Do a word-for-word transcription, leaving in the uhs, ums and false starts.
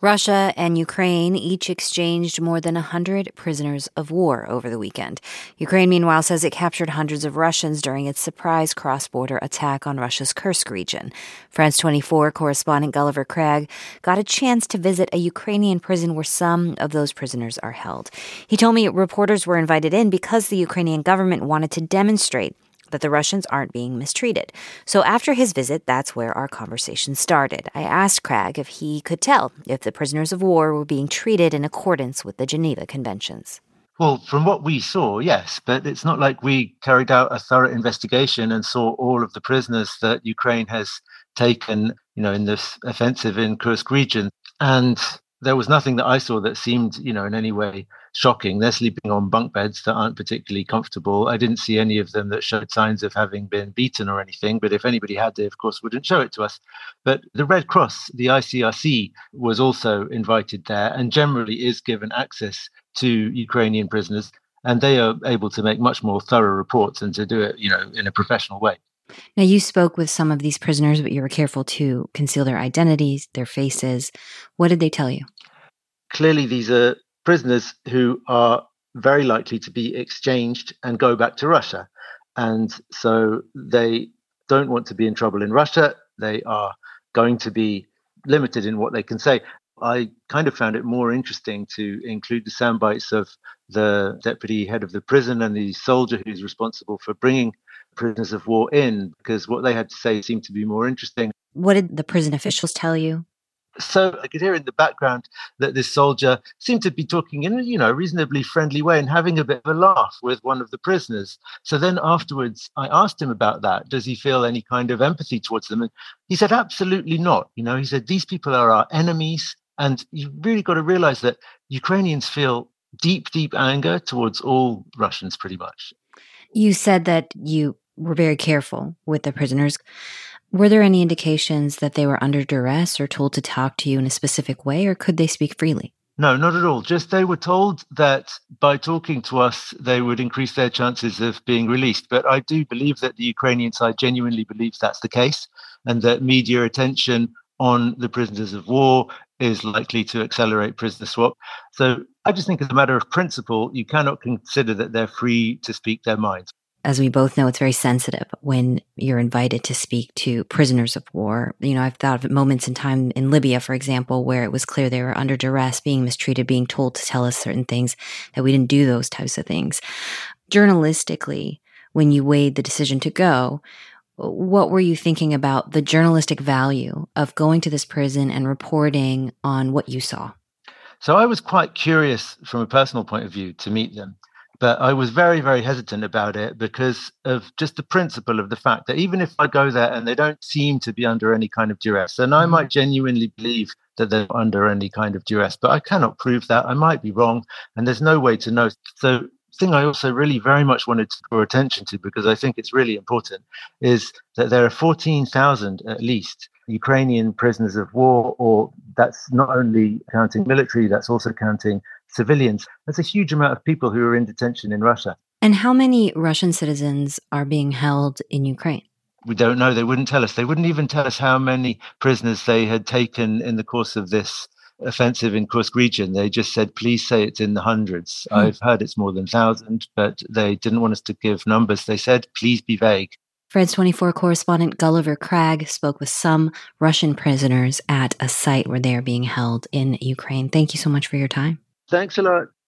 Russia and Ukraine each exchanged more than one hundred prisoners of war over the weekend. Ukraine, meanwhile, says it captured hundreds of Russians during its surprise cross-border attack on Russia's Kursk region. France twenty-four correspondent Gulliver Craig got a chance to visit a Ukrainian prison where some of those prisoners are held. He told me reporters were invited in because the Ukrainian government wanted to demonstrate that the Russians aren't being mistreated. So after his visit, that's where our conversation started. I asked Craig if he could tell if the prisoners of war were being treated in accordance with the Geneva Conventions. Well, from what we saw, yes, but it's not like we carried out a thorough investigation and saw all of the prisoners that Ukraine has taken, you know, in this offensive in Kursk region. And there was nothing that I saw that seemed, you know, in any way shocking. They're sleeping on bunk beds that aren't particularly comfortable. I didn't see any of them that showed signs of having been beaten or anything, but if anybody had, they of course wouldn't show it to us. But the Red Cross, the I C R C, was also invited there and generally is given access to Ukrainian prisoners, and they are able to make much more thorough reports and to do it, you know, in a professional way. Now, you spoke with some of these prisoners, but you were careful to conceal their identities, their faces. What did they tell you? Clearly, these are prisoners who are very likely to be exchanged and go back to Russia. And so they don't want to be in trouble in Russia. They are going to be limited in what they can say. I kind of found it more interesting to include the sound bites of the deputy head of the prison and the soldier who's responsible for bringing prisoners of war in, because what they had to say seemed to be more interesting. What did the prison officials tell you? So I could hear in the background that this soldier seemed to be talking in a, you know, reasonably friendly way and having a bit of a laugh with one of the prisoners. So then afterwards, I asked him about that. Does he feel any kind of empathy towards them? And he said, absolutely not. You know, he said, these people are our enemies. And you really got to realize that Ukrainians feel deep, deep anger towards all Russians, pretty much. You said that you were very careful with the prisoners. Were there any indications that they were under duress or told to talk to you in a specific way, or could they speak freely? No, not at all. Just they were told that by talking to us, they would increase their chances of being released. But I do believe that the Ukrainian side genuinely believes that's the case, and that media attention on the prisoners of war is likely to accelerate prisoner swap. So I just think as a matter of principle, you cannot consider that they're free to speak their minds. As we both know, it's very sensitive when you're invited to speak to prisoners of war. You know, I've thought of moments in time in Libya, for example, where it was clear they were under duress, being mistreated, being told to tell us certain things, that we didn't do those types of things. Journalistically, when you weighed the decision to go, what were you thinking about the journalistic value of going to this prison and reporting on what you saw? So I was quite curious from a personal point of view to meet them. But I was very, very hesitant about it because of just the principle of the fact that even if I go there and they don't seem to be under any kind of duress, and I might genuinely believe that they're under any kind of duress, but I cannot prove that. I might be wrong, and there's no way to know. So the thing I also really very much wanted to draw attention to, because I think it's really important, is that there are fourteen thousand at least Ukrainian prisoners of war, or that's not only counting military, that's also counting civilians. That's a huge amount of people who are in detention in Russia. And how many Russian citizens are being held in Ukraine? We don't know. They wouldn't tell us. They wouldn't even tell us how many prisoners they had taken in the course of this offensive in Kursk region. They just said, please say it's in the hundreds. Hmm. I've heard it's more than one thousand, but they didn't want us to give numbers. They said, please be vague. France twenty-four correspondent Gulliver Craig spoke with some Russian prisoners at a site where they are being held in Ukraine. Thank you so much for your time. Thanks a lot.